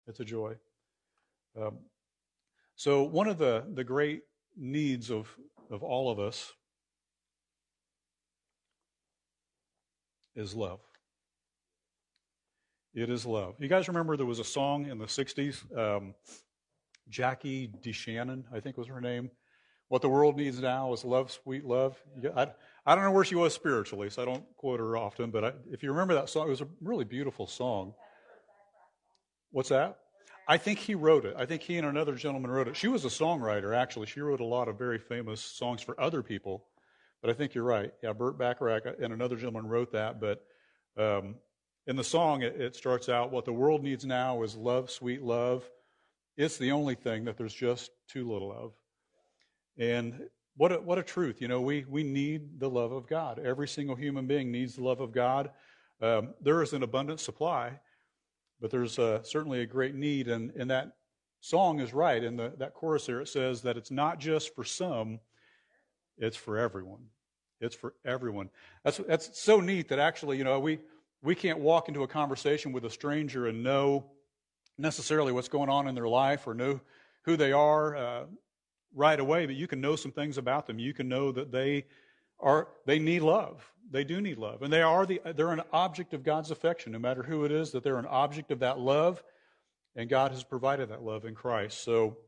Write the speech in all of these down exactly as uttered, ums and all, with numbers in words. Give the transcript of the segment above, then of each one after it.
It's a joy. Um, so one of the, the great needs of, of all of us is love. It is love. You guys remember there was a song in the sixties, um, Jackie DeShannon, I think was her name. What the world needs now is love, sweet love. I, I don't know where she was spiritually, so I don't quote her often, but I, if you remember that song, it was a really beautiful song. What's that? I think he wrote it. I think he and another gentleman wrote it. She was a songwriter, actually. She wrote a lot of very famous songs for other people, but I think you're right. Yeah, Burt Bacharach and another gentleman wrote that, but um, in the song, it, it starts out, what the world needs now is love, sweet love. It's the only thing that there's just too little of. And what a, what a truth. You know, we, we need the love of God. Every single human being needs the love of God. Um, there is an abundant supply, but there's uh, certainly a great need. And, and that song is right. In the, that chorus there, it says that it's not just for some, it's for everyone. It's for everyone. That's, that's so neat that actually, you know, we, we can't walk into a conversation with a stranger and know necessarily what's going on in their life or know who they are uh, right away, but you can know some things about them. You can know that they are they need love. They do need love, and they are the they're an object of God's affection. No matter who it is, that they're an object of that love, and God has provided that love in Christ. So,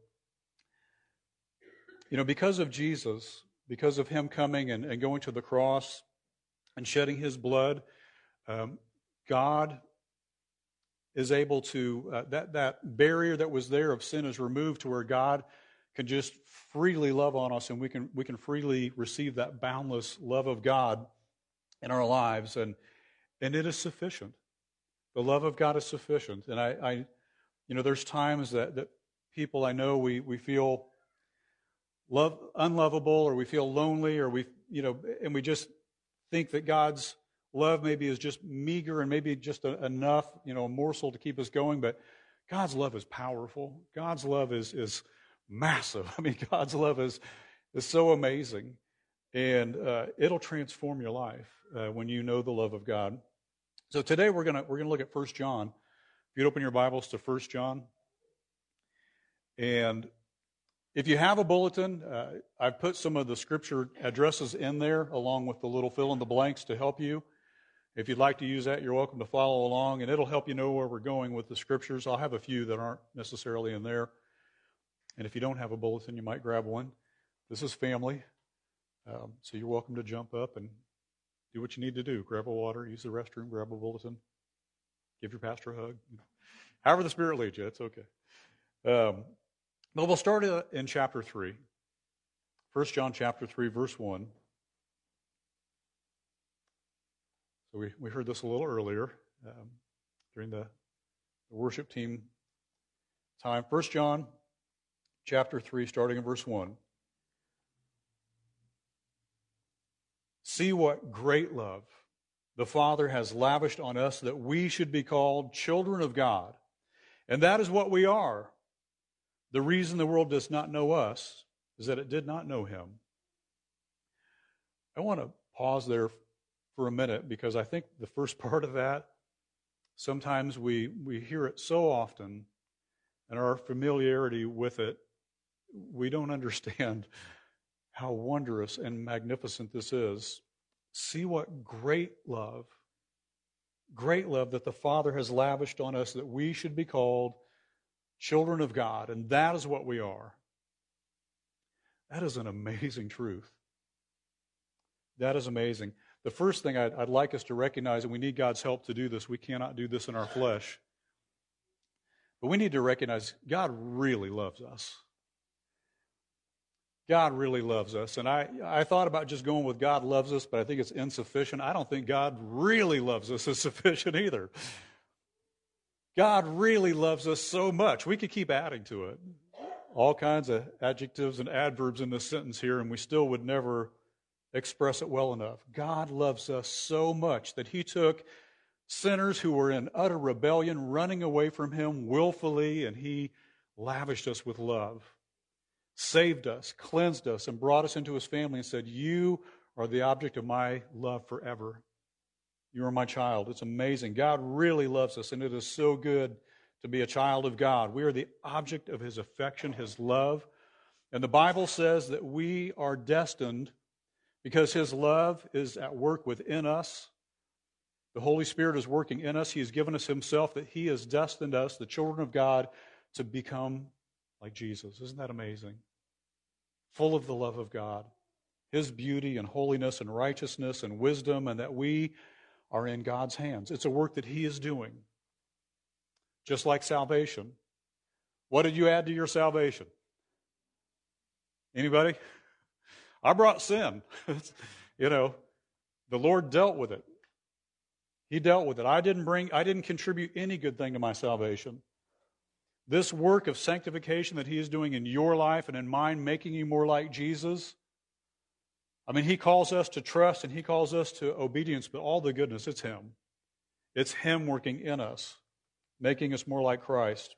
you know, because of Jesus, because of Him coming and, and going to the cross and shedding His blood, um, God is able to uh, that that barrier that was there of sin is removed to where God can just freely love on us, and we can we can freely receive that boundless love of God in our lives, and and it is sufficient. The love of God is sufficient. And I, I you know, there's times that, that people I know we we feel love unlovable, or we feel lonely, or we you know, and we just think that God's love maybe is just meager and maybe just a, enough, you know, a morsel to keep us going. But God's love is powerful. God's love is is massive. I mean, God's love is is so amazing, and uh, it'll transform your life uh, when you know the love of God. So today we're gonna we're gonna look at First John. If you'd open your Bibles to First John, and if you have a bulletin, uh, I've put some of the scripture addresses in there along with the little fill in the blanks to help you. If you'd like to use that, you're welcome to follow along, and it'll help you know where we're going with the scriptures. I'll have a few that aren't necessarily in there. And if you don't have a bulletin, you might grab one. This is family, um, so you're welcome to jump up and do what you need to do. Grab a water, use the restroom, grab a bulletin, give your pastor a hug. However the Spirit leads you, it's okay. Um, but we'll start in chapter three. First John chapter three, verse one. So we, we heard this a little earlier um, during the, the worship team time. First John chapter three, starting in verse one. See what great love the Father has lavished on us, that we should be called children of God. And that is what we are. The reason the world does not know us is that it did not know Him. I want to pause there for a minute, because I think the first part of that, sometimes we, we hear it so often, and our familiarity with it, we don't understand how wondrous and magnificent this is. See what great love, great love that the Father has lavished on us, that we should be called children of God, and that is what we are. That is an amazing truth. That is amazing. The first thing I'd, I'd like us to recognize, and we need God's help to do this, we cannot do this in our flesh, but we need to recognize God really loves us. God really loves us. And I, I thought about just going with God loves us, but I think it's insufficient. I don't think God really loves us is sufficient either. God really loves us so much. We could keep adding to it. All kinds of adjectives and adverbs in this sentence here, and we still would never express it well enough. God loves us so much that He took sinners who were in utter rebellion, running away from Him willfully, and He lavished us with love. Saved us, cleansed us, and brought us into His family and said, you are the object of my love forever. You are my child. It's amazing. God really loves us, and it is so good to be a child of God. We are the object of His affection, His love. And the Bible says that we are destined, because His love is at work within us. The Holy Spirit is working in us. He has given us Himself, that He has destined us, the children of God, to become like Jesus. Isn't that amazing? Full of the love of God, His beauty and holiness and righteousness and wisdom, and that we are in God's hands. It's a work that He is doing. Just like salvation. What did you add to your salvation? Anybody? I brought sin. You know, the Lord dealt with it. He dealt with it. I didn't bring, I didn't contribute any good thing to my salvation. This work of sanctification that He is doing in your life and in mine, making you more like Jesus. I mean, He calls us to trust and He calls us to obedience, but all the goodness, it's Him. It's Him working in us, making us more like Christ.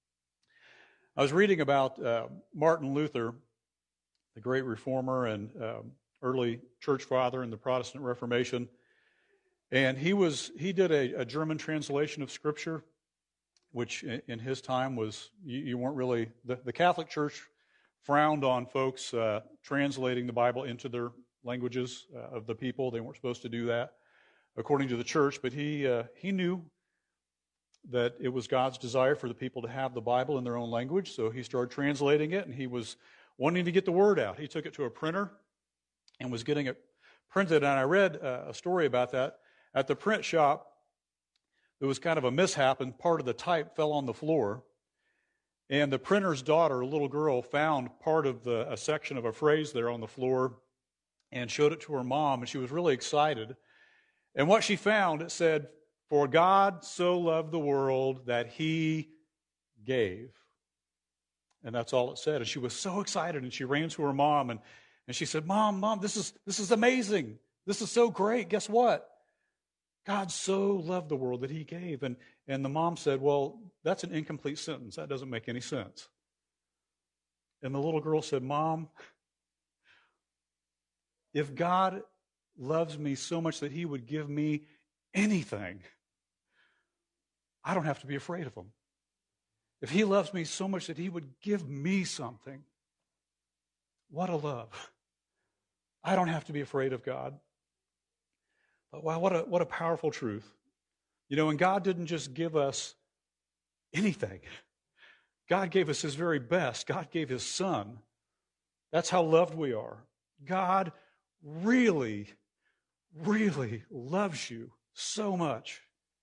I was reading about uh, Martin Luther, the great reformer and um, early church father in the Protestant Reformation. And he was he did a, a German translation of Scripture, which in, in his time was, you, you weren't really, the, the Catholic Church frowned on folks uh, translating the Bible into their languages uh, of the people. They weren't supposed to do that according to the church, but he uh, he knew that it was God's desire for the people to have the Bible in their own language, so he started translating it, and he was wanting to get the word out. He took it to a printer and was getting it printed, and I read uh, a story about that. At the print shop, there was kind of a mishap, and part of the type fell on the floor, and the printer's daughter, a little girl, found part of the, a section of a phrase there on the floor and showed it to her mom, and she was really excited. And what she found, it said, "For God so loved the world that He gave." And that's all it said. And she was so excited, and she ran to her mom, and, and she said, Mom, Mom, this is this is amazing. This is so great. Guess what? God so loved the world that He gave. And, and the mom said, well, that's an incomplete sentence. That doesn't make any sense. And the little girl said, Mom, if God loves me so much that He would give me anything, I don't have to be afraid of Him. If He loves me so much that He would give me something, what a love. I don't have to be afraid of God. But wow, what a, what a powerful truth. You know, and God didn't just give us anything. God gave us His very best. God gave His Son. That's how loved we are. God really, really loves you so much.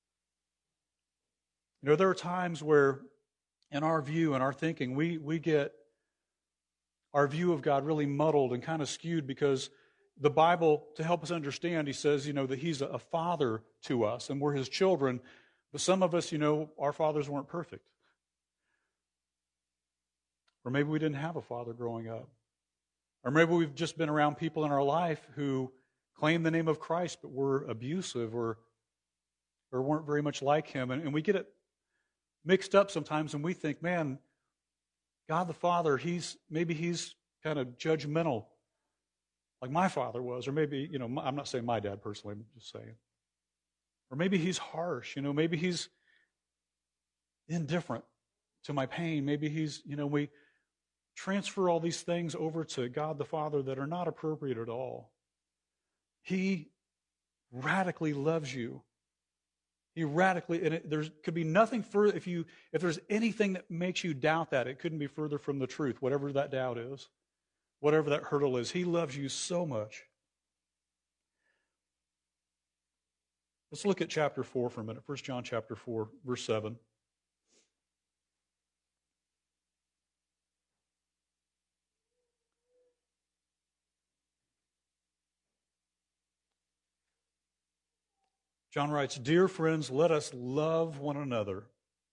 You know, there are times where in our view and our thinking, we, we get our view of God really muddled and kind of skewed, because the Bible, to help us understand, He says, you know, that He's a father to us and we're His children. But some of us, you know, our fathers weren't perfect. Or maybe we didn't have a father growing up. Or maybe we've just been around people in our life who claim the name of Christ but were abusive or, or weren't very much like Him. And, and we get it mixed up sometimes, and we think, man, God the Father, He's maybe He's kind of judgmental, like my father was, or maybe, you know, I'm not saying my dad personally, I'm just saying. Or maybe He's harsh, you know, maybe He's indifferent to my pain. Maybe He's, you know, we transfer all these things over to God the Father that are not appropriate at all. He radically loves you. He radically, and it, there could be nothing further, if you, if there's anything that makes you doubt that, it couldn't be further from the truth, whatever that doubt is, whatever that hurdle is. He loves you so much. Let's look at chapter four for a minute. First John chapter four, verse seven. John writes, "Dear friends, let us love one another,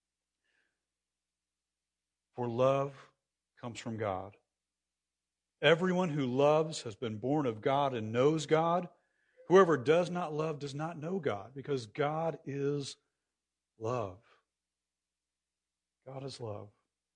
for love comes from God. Everyone who loves has been born of God and knows God. Whoever does not love does not know God, because God is love." God is love.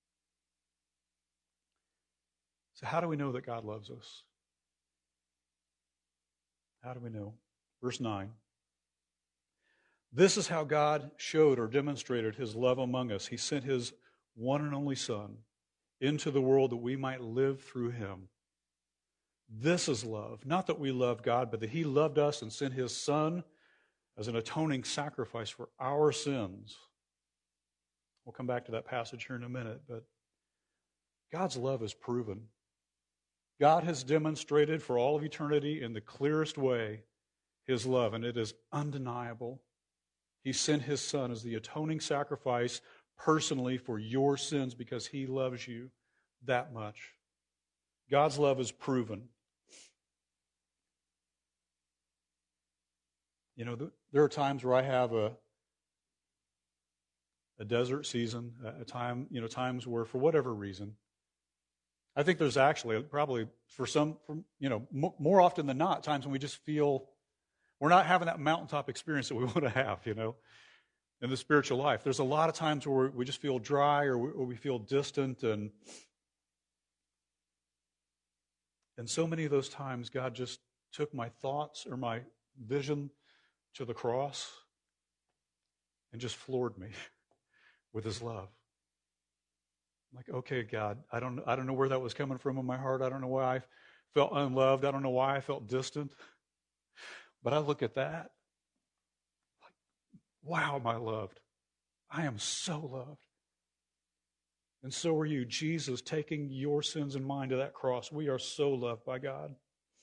So how do we know that God loves us? How do we know? Verse nine. This is how God showed or demonstrated his love among us. He sent his one and only Son into the world that we might live through him. This is love. Not that we loved God, but that he loved us and sent his Son as an atoning sacrifice for our sins. We'll come back to that passage here in a minute, but God's love is proven. God has demonstrated for all of eternity in the clearest way his love, and it is undeniable. He sent his Son as the atoning sacrifice personally for your sins because he loves you that much. God's love is proven. You know, there are times where I have a a desert season, a time, you know, times where for whatever reason, I think there's actually probably for some, for, you know, more often than not, times when we just feel we're not having that mountaintop experience that we want to have, you know, in the spiritual life. There's a lot of times where we just feel dry or we, or we feel distant, and and so many of those times, God just took my thoughts or my vision to the cross and just floored me with his love. I'm like, okay, God, I don't, I don't know where that was coming from in my heart. I don't know why I felt unloved. I don't know why I felt distant. But I look at that, like, wow, am I loved? I am so loved. And so are you. Jesus taking your sins and mine to that cross. We are so loved by God.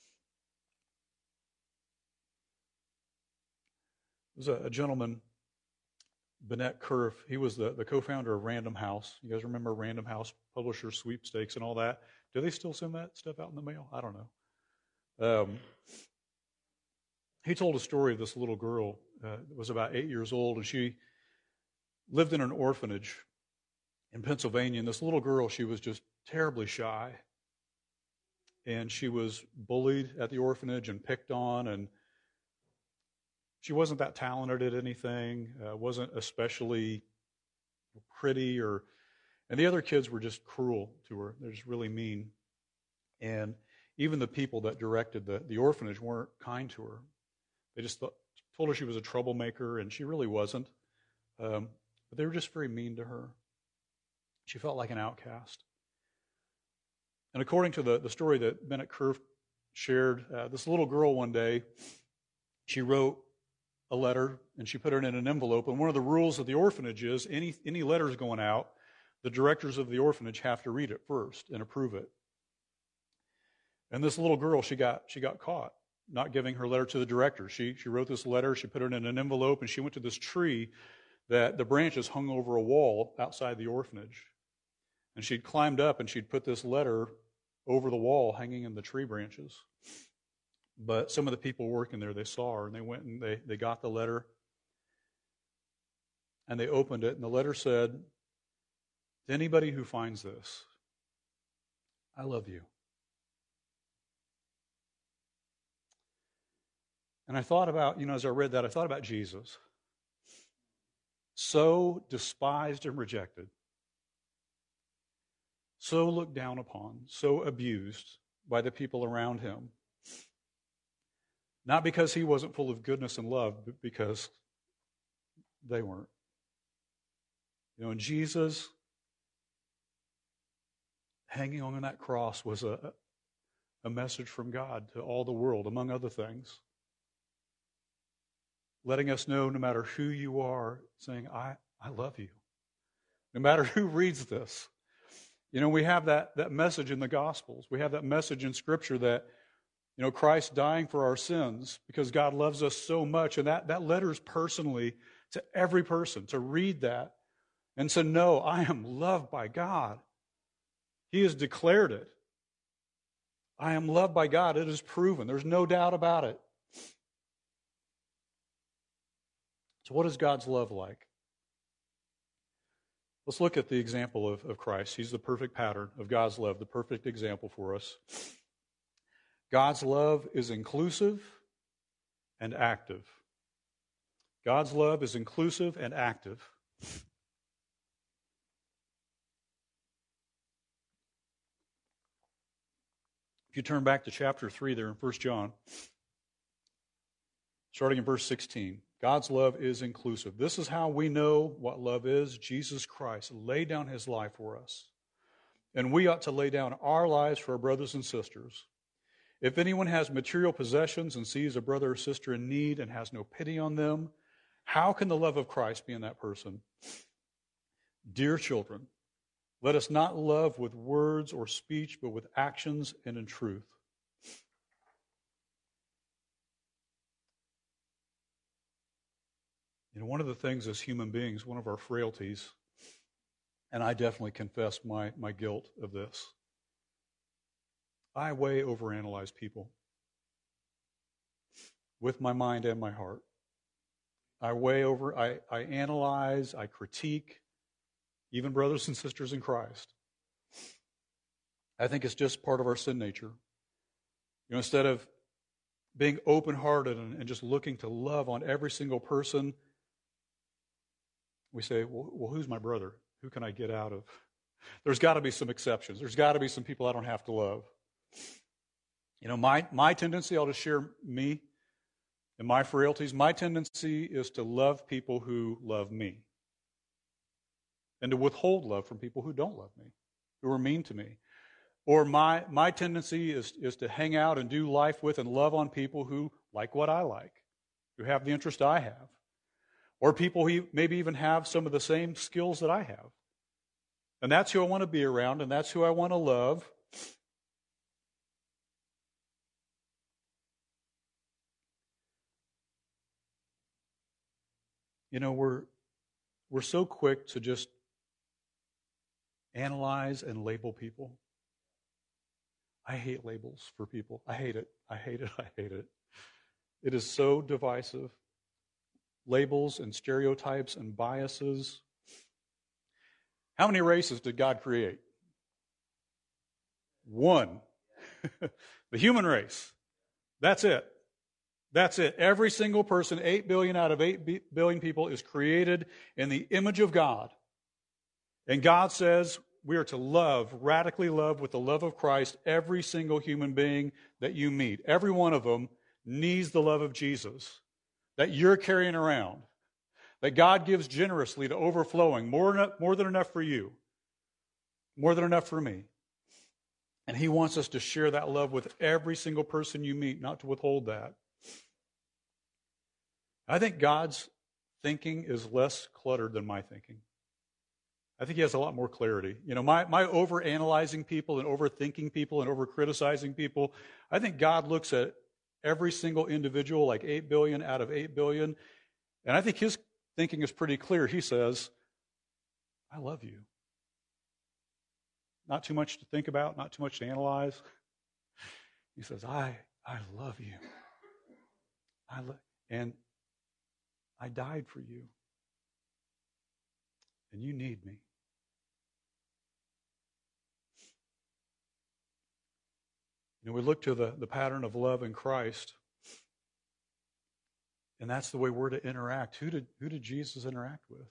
There's a, a gentleman, Bennett Cerf. He was the, the co-founder of Random House. You guys remember Random House, publisher sweepstakes and all that? Do they still send that stuff out in the mail? I don't know. Um, he told a story of this little girl uh, that was about eight years old, and she lived in an orphanage in Pennsylvania. And this little girl, she was just terribly shy. And she was bullied at the orphanage and picked on, and she wasn't that talented at anything, uh, wasn't especially pretty, or, and the other kids were just cruel to her. They're just really mean. And even the people that directed the, the orphanage weren't kind to her. They just thought, told her she was a troublemaker, and she really wasn't. Um, but they were just very mean to her. She felt like an outcast. And according to the, the story that Bennett Cerf shared, uh, this little girl one day, she wrote a letter, and she put it in an envelope. And one of the rules of the orphanage is any any letters going out, the directors of the orphanage have to read it first and approve it. And this little girl, she got she got caught not giving her letter to the director. She she wrote this letter, she put it in an envelope, and she went to this tree that the branches hung over a wall outside the orphanage. And she'd climbed up and she'd put this letter over the wall hanging in the tree branches. But some of the people working there, they saw her, and they went and they, they got the letter, and they opened it, and the letter said, "To anybody who finds this, I love you." And I thought about, you know, as I read that, I thought about Jesus. So despised and rejected, so looked down upon, so abused by the people around him. Not because he wasn't full of goodness and love, but because they weren't. You know, and Jesus hanging on that cross was a, a message from God to all the world, among other things. Letting us know no matter who you are, saying, I, I love you. No matter who reads this. You know, we have that, that message in the Gospels. We have that message in Scripture that, you know, Christ dying for our sins because God loves us so much. And that, that letter is personally to every person to read that and to know I am loved by God. He has declared it. I am loved by God. It is proven. There's no doubt about it. So what is God's love like? Let's look at the example of, of Christ. He's the perfect pattern of God's love, the perfect example for us. God's love is inclusive and active. God's love is inclusive and active. If you turn back to chapter three there in First John, starting in verse sixteen, God's love is inclusive. This is how we know what love is. Jesus Christ laid down his life for us. And we ought to lay down our lives for our brothers and sisters. If anyone has material possessions and sees a brother or sister in need and has no pity on them, how can the love of Christ be in that person? Dear children, let us not love with words or speech, but with actions and in truth. You know, one of the things as human beings, one of our frailties, and I definitely confess my, my guilt of this, I way overanalyze people with my mind and my heart. I way over, I, I analyze, I critique, even brothers and sisters in Christ. I think it's just part of our sin nature. You know, instead of being open-hearted and, and just looking to love on every single person, we say, well, well, who's my brother? Who can I get out of? There's got to be some exceptions. There's got to be some people I don't have to love. You know, my, my tendency, I'll just share me and my frailties. My tendency is to love people who love me and to withhold love from people who don't love me, who are mean to me. Or my, my tendency is, is to hang out and do life with and love on people who like what I like, who have the interest I have. Or people who maybe even have some of the same skills that I have. And that's who I want to be around, and that's who I want to love. You know, we're we're so quick to just analyze and label people. I hate labels for people. I hate it. I hate it. I hate it. It is so divisive. Labels and stereotypes and biases. How many races did God create? One. The human race. That's it. That's it. Every single person, eight billion out of eight billion people, is created in the image of God. And God says we are to love, radically love with the love of Christ, every single human being that you meet. Every one of them needs the love of Jesus that you're carrying around, that God gives generously to overflowing, more, more than enough for you, more than enough for me. And he wants us to share that love with every single person you meet, not to withhold that. I think God's thinking is less cluttered than my thinking. I think he has a lot more clarity. You know, my, my over-analyzing people and overthinking people and over-criticizing people, I think God looks at every single individual, like eight billion out of eight billion. And I think his thinking is pretty clear. He says, I love you. Not too much to think about, not too much to analyze. He says, I I love you. I lo- and I died for you. And you need me. You know, we look to the, the pattern of love in Christ, and that's the way we're to interact. Who did, who did Jesus interact with?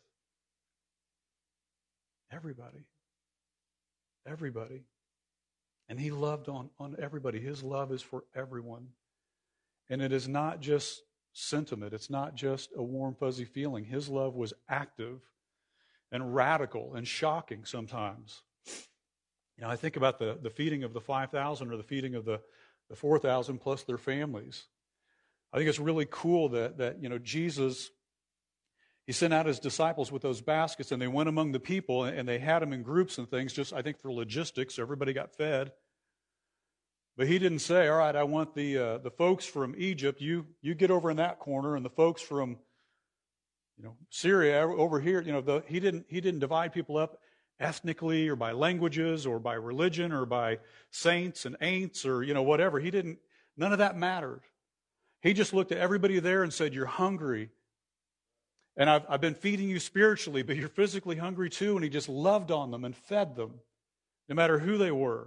Everybody. Everybody. And he loved on, on everybody. His love is for everyone. And it is not just sentiment. It's not just a warm, fuzzy feeling. His love was active and radical and shocking sometimes. You know, I think about the, the feeding of the five thousand or the feeding of the, the four thousand plus their families. I think it's really cool that, that, you know, Jesus, he sent out his disciples with those baskets and they went among the people and they had them in groups and things, just I think for logistics, so everybody got fed. But he didn't say, all right, I want the uh, the folks from Egypt, you you get over in that corner, and the folks from, you know, Syria over here. You know, the, he didn't he didn't divide people up ethnically or by languages or by religion or by saints and ain'ts or, you know, whatever. He didn't, none of that mattered. He just looked at everybody there and said, you're hungry. And I've, I've been feeding you spiritually, but you're physically hungry too. And he just loved on them and fed them, no matter who they were.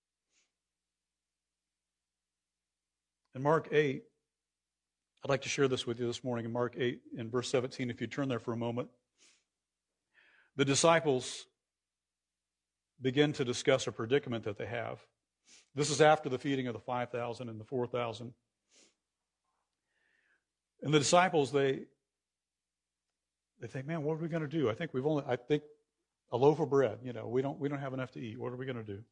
In Mark eight, I'd like to share this with you this morning in Mark eight in verse seventeen, if you turn there for a moment. The disciples begin to discuss a predicament that they have. This is after the feeding of the five thousand and the four thousand. And the disciples, they they think, man, what are we going to do? I think we've only, I think a loaf of bread, you know, we don't, we don't have enough to eat. What are we going to do?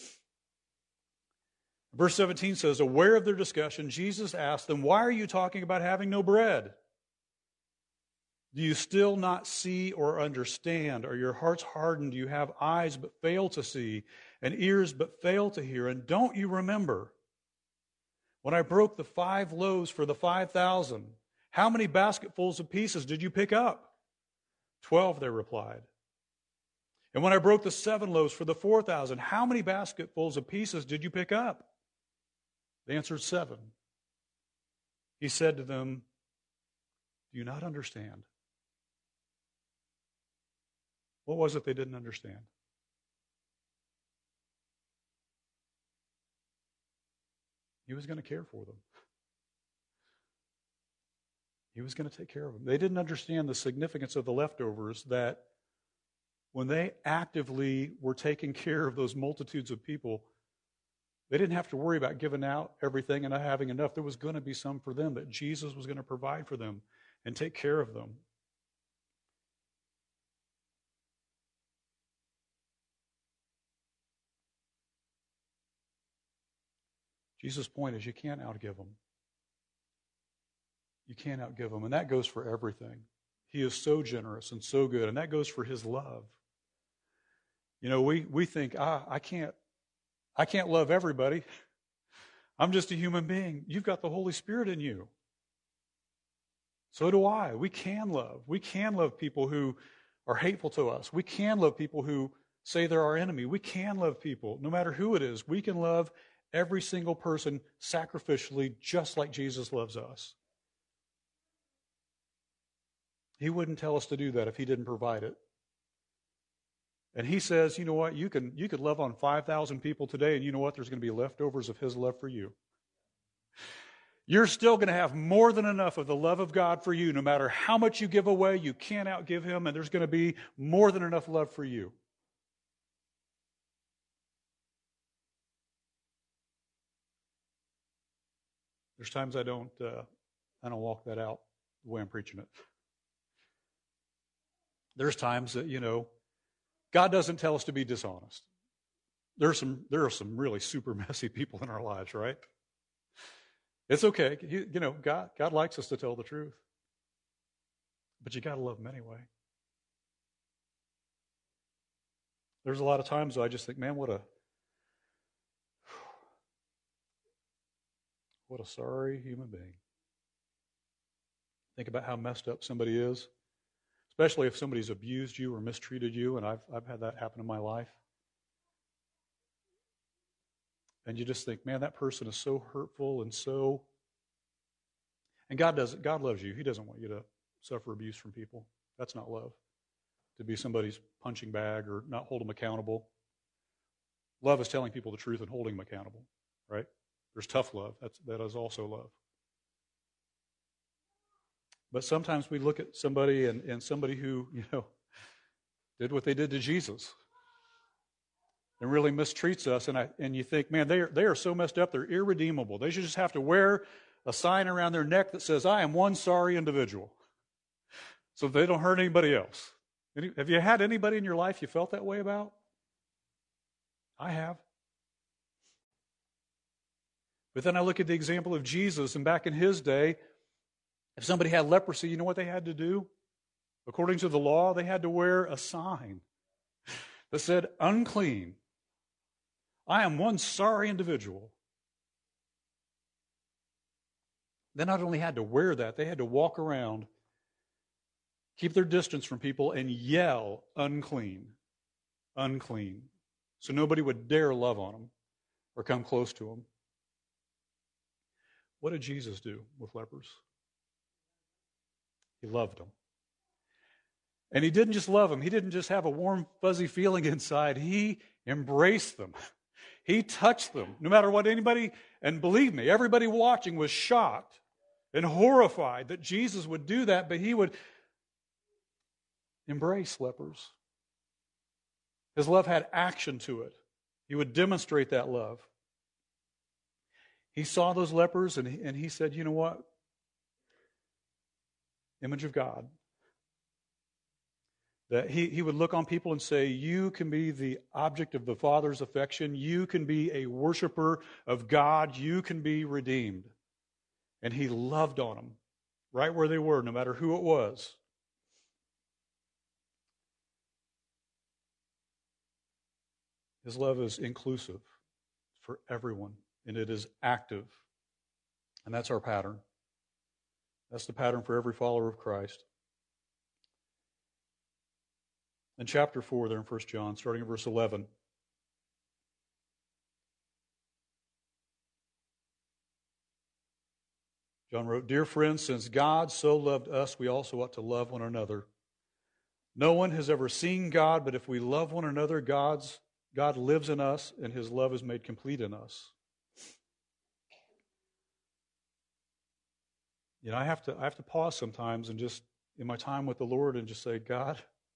Verse seventeen says, aware of their discussion, Jesus asked them, why are you talking about having no bread? Do you still not see or understand? Are your hearts hardened? Do you have eyes but fail to see, and ears but fail to hear? And don't you remember when I broke the five loaves for the five thousand? How many basketfuls of pieces did you pick up? Twelve, they replied. And when I broke the seven loaves for the four thousand, how many basketfuls of pieces did you pick up? They answered, seven. He said to them, do you not understand? What was it they didn't understand? He was going to care for them. He was going to take care of them. They didn't understand the significance of the leftovers, that when they actively were taking care of those multitudes of people, they didn't have to worry about giving out everything and not having enough. There was going to be some for them, that Jesus was going to provide for them and take care of them. Jesus' point is you can't outgive them. You can't outgive them. And that goes for everything. He is so generous and so good. And that goes for his love. You know, we, we think, ah, I can't, I can't love everybody. I'm just a human being. You've got the Holy Spirit in you. So do I. We can love. We can love people who are hateful to us. We can love people who say they're our enemy. We can love people, no matter who it is. We can love every single person sacrificially, just like Jesus loves us. He wouldn't tell us to do that if he didn't provide it. And he says, you know what, you can you could love on five thousand people today, and you know what, there's going to be leftovers of his love for you. You're still going to have more than enough of the love of God for you. No matter how much you give away, you can't outgive him, and there's going to be more than enough love for you. There's times I don't, uh, I don't walk that out the way I'm preaching it. There's times that, you know, God doesn't tell us to be dishonest. There are some, there are some really super messy people in our lives, right? It's okay. You, you know, God, God likes us to tell the truth. But you got to love them anyway. There's a lot of times I just think, man, what a, what a sorry human being. Think about how messed up somebody is, especially if somebody's abused you or mistreated you, and I've I've had that happen in my life. And you just think, man, that person is so hurtful and so... And God doesn't. God loves you. He doesn't want you to suffer abuse from people. That's not love. To be somebody's punching bag or not hold them accountable. Love is telling people the truth and holding them accountable, right? There's tough love. That's, that is also love. But sometimes we look at somebody and, and somebody who, you know, did what they did to Jesus and really mistreats us, and I and you think, man, they are, they are so messed up, they're irredeemable. They should just have to wear a sign around their neck that says, I am one sorry individual, so they don't hurt anybody else. Any, have you had anybody in your life you felt that way about? I have. But then I look at the example of Jesus, and back in his day, if somebody had leprosy, you know what they had to do? According to the law, they had to wear a sign that said, unclean. I am one sorry individual. They not only had to wear that, they had to walk around, keep their distance from people, and yell, unclean, unclean. So nobody would dare love on them or come close to them. What did Jesus do with lepers? He loved them. And he didn't just love them. He didn't just have a warm, fuzzy feeling inside. He embraced them. He touched them. No matter what anybody, and believe me, everybody watching was shocked and horrified that Jesus would do that, but he would embrace lepers. His love had action to it. He would demonstrate that love. He saw those lepers and he, and he said, you know what? Image of God. That he, he would look on people and say, you can be the object of the Father's affection. You can be a worshiper of God. You can be redeemed. And he loved on them right where they were, no matter who it was. His love is inclusive for everyone, and it is active. And that's our pattern. That's the pattern for every follower of Christ. In chapter four there in First John, starting at verse eleven. John wrote, "Dear friends, since God so loved us, we also ought to love one another. No one has ever seen God, but if we love one another, God's, God lives in us, and his love is made complete in us." You know, I have to I have to pause sometimes and just, in my time with the Lord, and just say, God,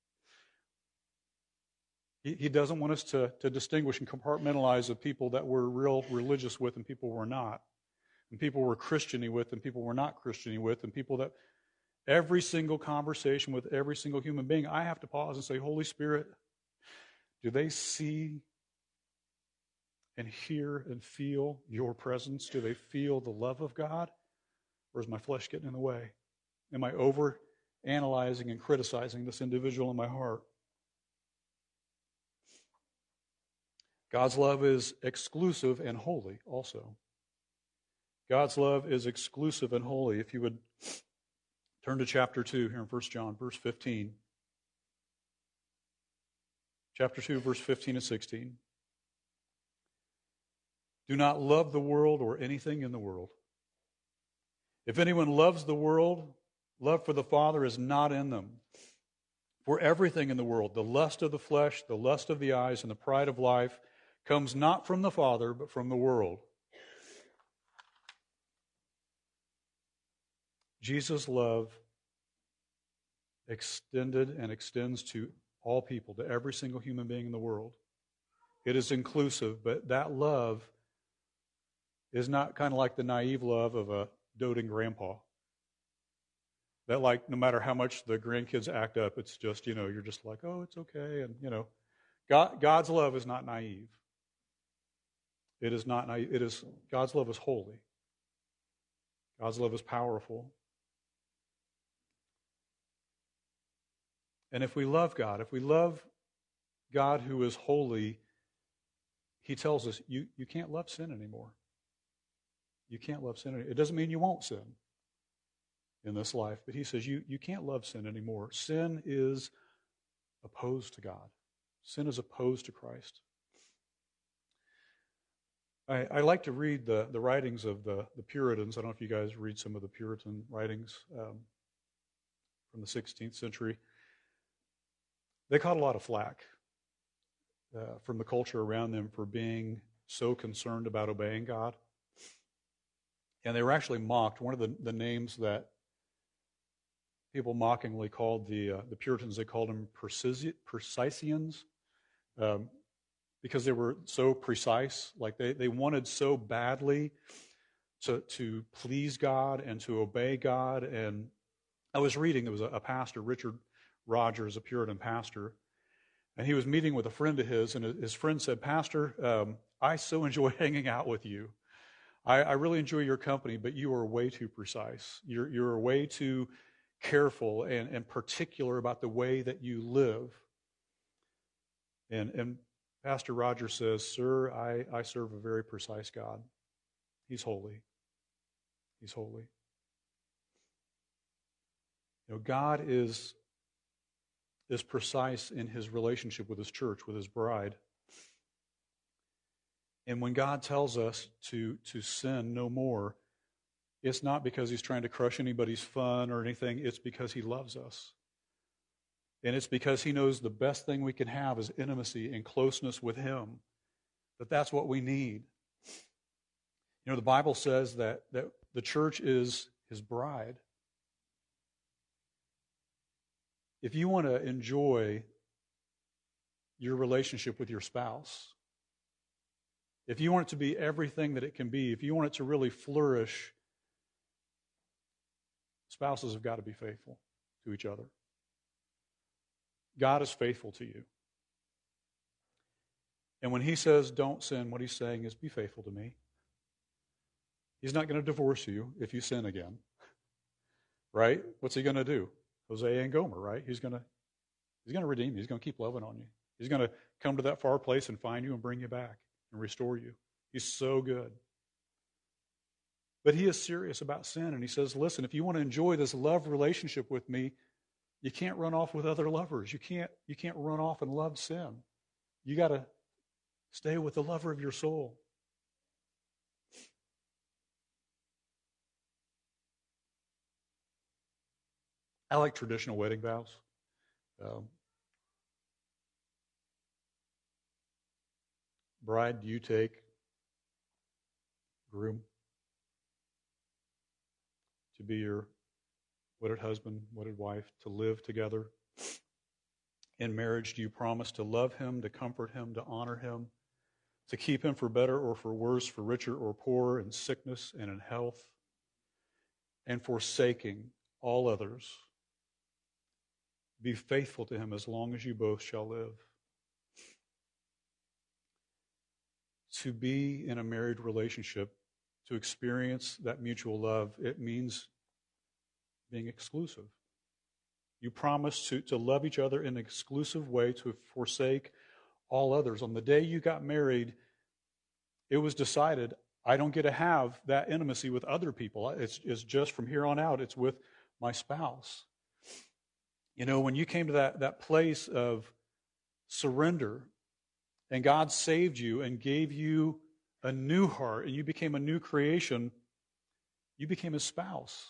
He, he doesn't want us to, to distinguish and compartmentalize the people that we're real religious with and people we're not. And people we're Christian-y with and people we're not Christian-y with, and people that every single conversation with every single human being, I have to pause and say, Holy Spirit, do they see and hear and feel your presence? Do they feel the love of God? Or is my flesh getting in the way? Am I over analyzing and criticizing this individual in my heart? God's love is exclusive and holy also. God's love is exclusive and holy. If you would turn to chapter two here in First John, verse fifteen. Chapter two, verse fifteen and sixteen. Do not love the world or anything in the world. If anyone loves the world, love for the Father is not in them. For everything in the world, the lust of the flesh, the lust of the eyes, and the pride of life, comes not from the Father, but from the world. Jesus' love extended and extends to all people, to every single human being in the world. It is inclusive, but that love is not kind of like the naive love of a doting grandpa. That, like, no matter how much the grandkids act up, it's just, you know, you're just like, oh, it's okay. And, you know, God, God's love is not naive. It is not naive. It is, God's love is holy. God's love is powerful. And if we love God, if we love God who is holy, he tells us, you, you can't love sin anymore. You can't love sin anymore. It doesn't mean you won't sin in this life, but he says you, you can't love sin anymore. Sin is opposed to God. Sin is opposed to Christ. I, I like to read the, the writings of the, the Puritans. I don't know if you guys read some of the Puritan writings um, from the sixteenth century. They caught a lot of flack uh, from the culture around them for being so concerned about obeying God. And they were actually mocked. One of the, the names that people mockingly called the uh, the Puritans, they called them Precisians, um, because they were so precise. Like they, they wanted so badly to to please God and to obey God. And I was reading, there was a, a pastor, Richard Rogers, a Puritan pastor, and he was meeting with a friend of his, and his friend said, Pastor, um, I so enjoy hanging out with you. I, I really enjoy your company, but you are way too precise. You're, you're way too careful and, and particular about the way that you live. And, and Pastor Rogers says, Sir, I, I serve a very precise God. He's holy. He's holy. You know, God is, is precise in his relationship with his church, with his bride. And when God tells us to, to sin no more, it's not because he's trying to crush anybody's fun or anything. It's because he loves us. And it's because he knows the best thing we can have is intimacy and closeness with him. That that's what we need. You know, the Bible says that, that the church is his bride. If you want to enjoy your relationship with your spouse, if you want it to be everything that it can be, if you want it to really flourish, spouses have got to be faithful to each other. God is faithful to you. And when he says don't sin, what he's saying is be faithful to me. He's not going to divorce you if you sin again. Right? What's he going to do? Hosea and Gomer, right? He's going to he's going to redeem you. He's going to keep loving on you. He's going to come to that far place and find you and bring you back and restore you. He's so good. But he is serious about sin, and he says, listen, if you want to enjoy this love relationship with me, you can't run off with other lovers. You can't, you can't run off and love sin. You got to stay with the lover of your soul. I like traditional wedding vows. Um, bride, do you take groom to be your wedded husband, wedded wife, to live together? In marriage, do you promise to love him, to comfort him, to honor him, to keep him for better or for worse, for richer or poorer, in sickness and in health, and forsaking all others? Be faithful to him as long as you both shall live. To be in a married relationship, to experience that mutual love, it means being exclusive. You promise to, to love each other in an exclusive way, to forsake all others. On the day you got married, it was decided, I don't get to have that intimacy with other people. It's, it's just from here on out, it's with my spouse. You know, when you came to that, that place of surrender, and God saved you and gave you a new heart, and you became a new creation, you became his spouse.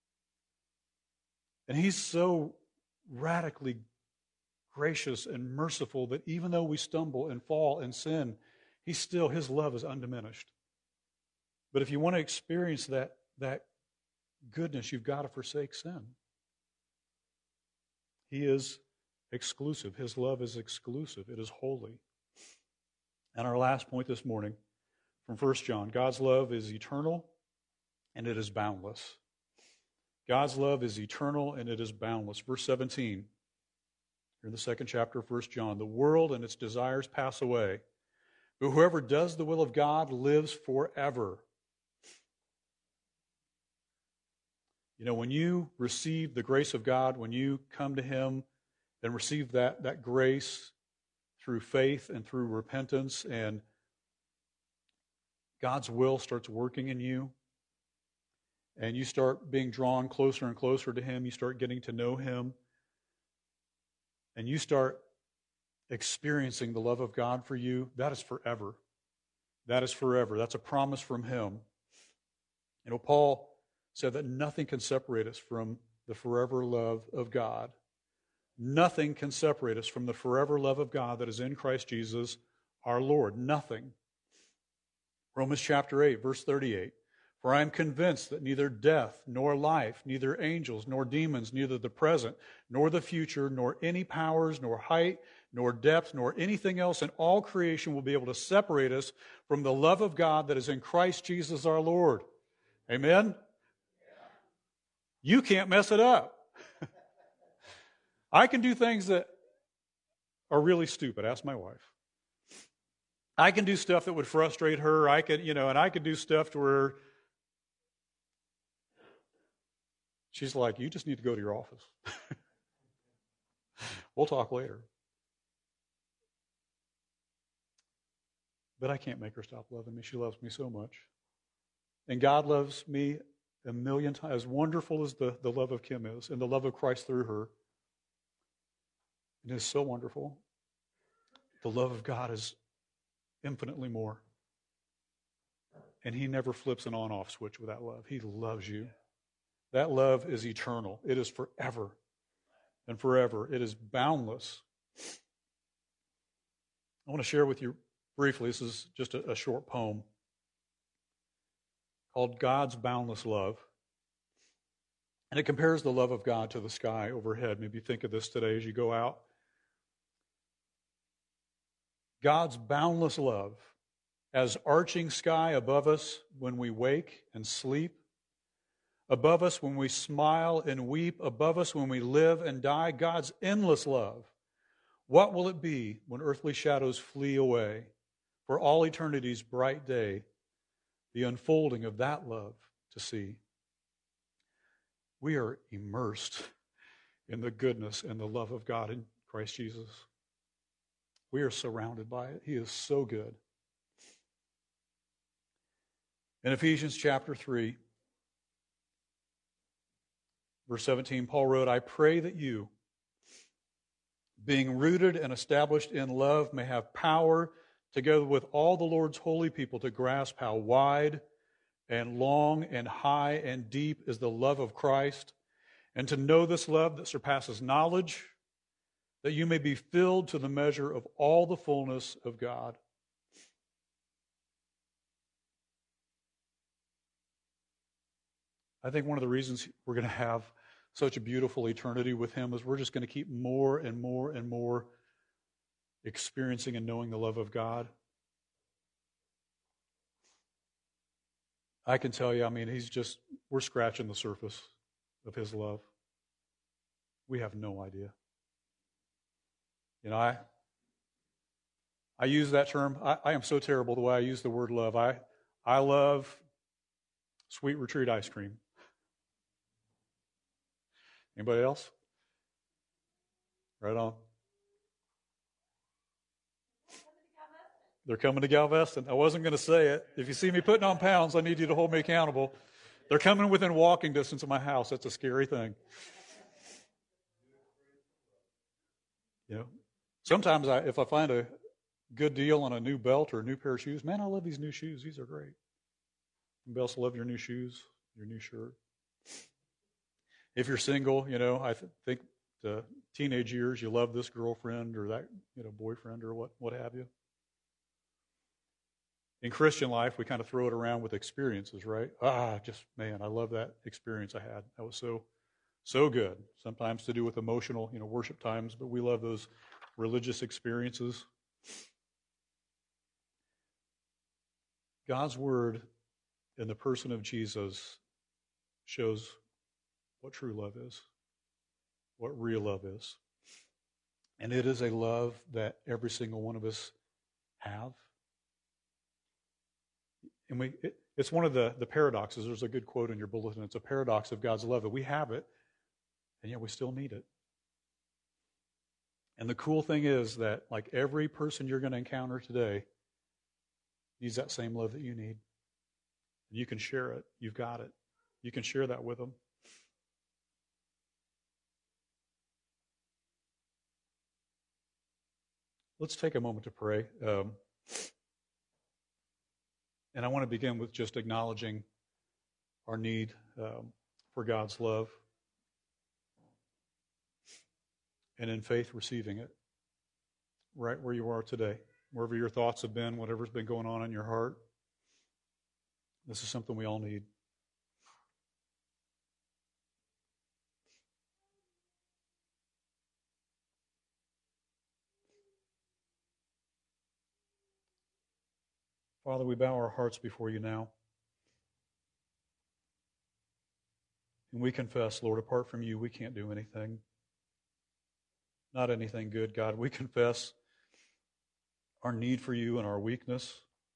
And he's so radically gracious and merciful that even though we stumble and fall and sin, he's still, his love is undiminished. But if you want to experience that, that goodness, you've got to forsake sin. He is exclusive. His love is exclusive. It is holy. And our last point this morning from First John, God's love is eternal and it is boundless. God's love is eternal and it is boundless. Verse seventeen, here in the second chapter of First John, the world and its desires pass away, but whoever does the will of God lives forever. You know, when you receive the grace of God, when you come to him and receive that, that grace through faith and through repentance, and God's will starts working in you, and you start being drawn closer and closer to him, you start getting to know him, and you start experiencing the love of God for you, that is forever. That is forever. That's a promise from him. You know, Paul said that nothing can separate us from the forever love of God. Nothing can separate us from the forever love of God that is in Christ Jesus our Lord. Nothing. Romans chapter eight, verse thirty-eight. For I am convinced that neither death, nor life, neither angels, nor demons, neither the present, nor the future, nor any powers, nor height, nor depth, nor anything else in all creation will be able to separate us from the love of God that is in Christ Jesus our Lord. Amen? You can't mess it up. I can do things that are really stupid. Ask my wife. I can do stuff that would frustrate her. I could, you know, and I could do stuff to where she's like, you just need to go to your office. We'll talk later. But I can't make her stop loving me. She loves me so much. And God loves me a million times. As wonderful as the, the love of Kim is, and the love of Christ through her, it is so wonderful. The love of God is infinitely more. And he never flips an on-off switch with that love. He loves you. That love is eternal. It is forever and forever. It is boundless. I want to share with you briefly, this is just a, a short poem called God's Boundless Love. And it compares the love of God to the sky overhead. Maybe think of this today as you go out. God's boundless love as arching sky above us when we wake and sleep, above us when we smile and weep, above us when we live and die. God's endless love What will it be when earthly shadows flee away, for all eternity's bright day, the unfolding of that love to see? We are immersed in the goodness and the love of God in Christ Jesus. We are surrounded by it. He is so good. In Ephesians chapter three, verse seventeen, Paul wrote, I pray that you, being rooted and established in love, may have power, together with all the Lord's holy people, to grasp how wide and long and high and deep is the love of Christ, and to know this love that surpasses knowledge, that you may be filled to the measure of all the fullness of God. I think one of the reasons we're going to have such a beautiful eternity with Him is we're just going to keep more and more and more experiencing and knowing the love of God. I can tell you, I mean, He's just, we're scratching the surface of His love. We have no idea. You know, I I use that term. I, I am so terrible the way I use the word love. I I love Sweet Retreat ice cream. Anybody else? Right on. They're coming to Galveston. I wasn't going to say it. If you see me putting on pounds, I need you to hold me accountable. They're coming within walking distance of my house. That's a scary thing. You know, sometimes I, if I find a good deal on a new belt or a new pair of shoes, man, I love these new shoes. These are great. Anybody else love your new shoes, your new shirt? If you're single, you know, I th- think the teenage years, you love this girlfriend or that, you know, boyfriend or what, what have you. In Christian life, we kind of throw it around with experiences, right? Ah, just, man, I love that experience I had. That was so, so good. Sometimes to do with emotional, you know, worship times, but we love those religious experiences. God's Word in the person of Jesus shows what true love is, what real love is. And it is a love that every single one of us have. And we, it, it's one of the, the paradoxes. There's a good quote in your bulletin. It's a paradox of God's love that we have it, and yet we still need it. And the cool thing is that, like, every person you're going to encounter today needs that same love that you need. And you can share it. You've got it. You can share that with them. Let's take a moment to pray. Um, and I want to begin with just acknowledging our need um, for God's love. And in faith, receiving it right where you are today, wherever your thoughts have been, whatever's been going on in your heart. This is something we all need. Father, we bow our hearts before you now. And we confess, Lord, apart from you, we can't do anything. Not anything good, God. We confess our need for you and our weakness.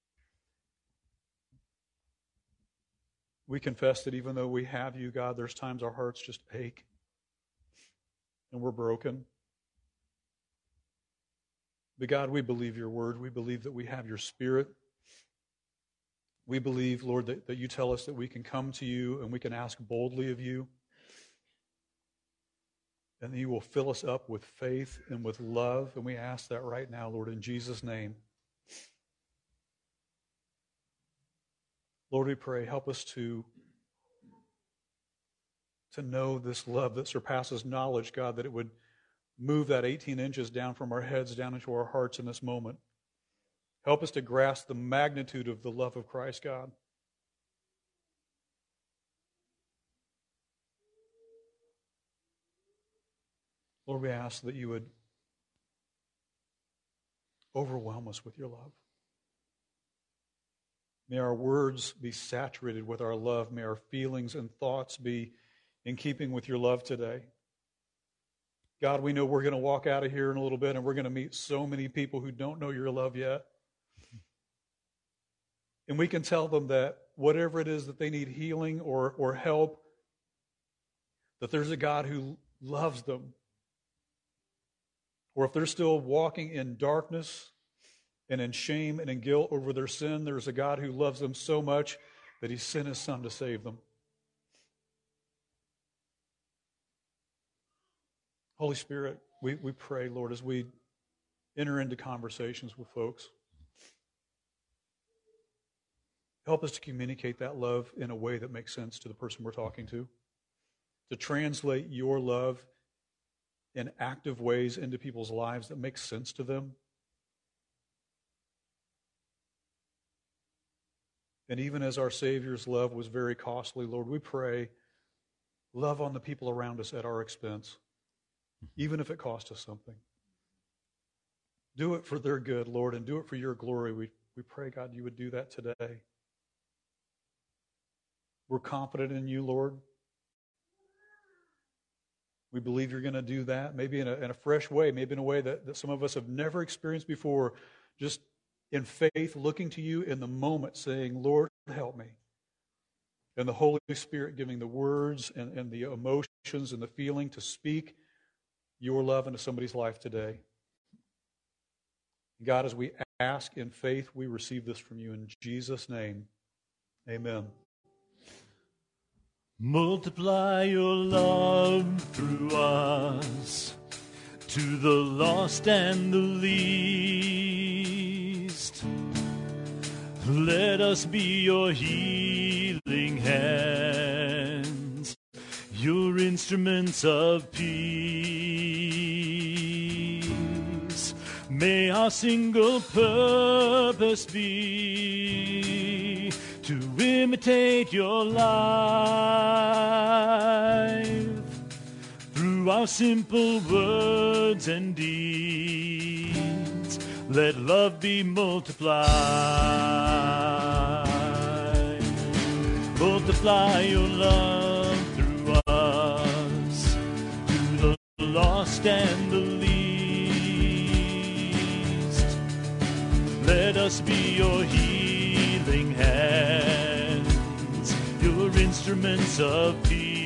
We confess that even though we have you, God, there's times our hearts just ache and we're broken. But God, we believe your word. We believe that we have your Spirit. We believe, Lord, that, that you tell us that we can come to you and we can ask boldly of you. And that you will fill us up with faith and with love. And we ask that right now, Lord, in Jesus' name. Lord, we pray, help us to, to know this love that surpasses knowledge, God, that it would move that eighteen inches down from our heads down into our hearts in this moment. Help us to grasp the magnitude of the love of Christ, God. Lord, we ask that you would overwhelm us with your love. May our words be saturated with our love. May our feelings and thoughts be in keeping with your love today. God, we know we're going to walk out of here in a little bit and we're going to meet so many people who don't know your love yet. And we can tell them that whatever it is that they need healing or, or help, that there's a God who loves them. Or if they're still walking in darkness and in shame and in guilt over their sin, there's a God who loves them so much that he sent his Son to save them. Holy Spirit, we, we pray, Lord, as we enter into conversations with folks, help us to communicate that love in a way that makes sense to the person we're talking to, to translate your love in active ways into people's lives that make sense to them. And even as our Savior's love was very costly, Lord, we pray, love on the people around us at our expense, even if it costs us something. Do it for their good, Lord, and do it for your glory. We, we pray, God, you would do that today. We're confident in you, Lord. We believe you're going to do that, maybe in a, in a fresh way, maybe in a way that, that some of us have never experienced before, just in faith, looking to you in the moment, saying, Lord, help me. And the Holy Spirit giving the words and, and the emotions and the feeling to speak your love into somebody's life today. God, as we ask in faith, we receive this from you in Jesus' name. Amen. Multiply your love through us to the lost and the least. Let us be your healing hands, your instruments of peace. May our single purpose be to imitate your life through our simple words and deeds. Let love be multiplied. Multiply your love through us to the lost and the least. Let us be your healing hands, your instruments of peace.